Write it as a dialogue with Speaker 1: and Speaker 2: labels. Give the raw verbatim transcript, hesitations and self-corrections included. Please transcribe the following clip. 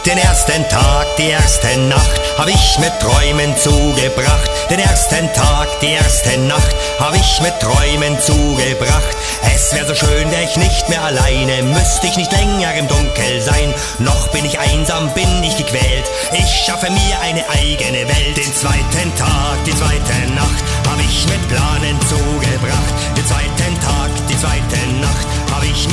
Speaker 1: Den ersten Tag, die erste Nacht hab ich mit Träumen zugebracht. Den ersten Tag, die erste Nacht hab ich mit Träumen zugebracht. Es wär so schön, wär ich nicht mehr alleine, müsste ich nicht länger im Dunkel sein. Noch bin ich einsam, bin ich gequält, ich schaffe mir eine eigene Welt. Den zweiten Tag, die zweite Nacht hab ich mit Planen zugebracht. Den zweiten Tag, die zweite Nacht hab ich